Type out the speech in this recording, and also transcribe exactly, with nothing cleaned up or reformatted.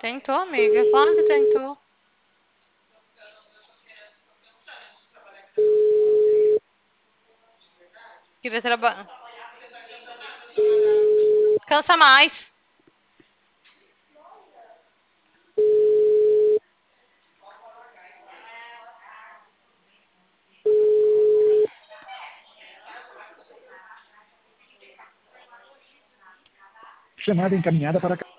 Tentou, amiga. Claro que tentou. Queria trabalhar. Cansa mais. Chamada encaminhada para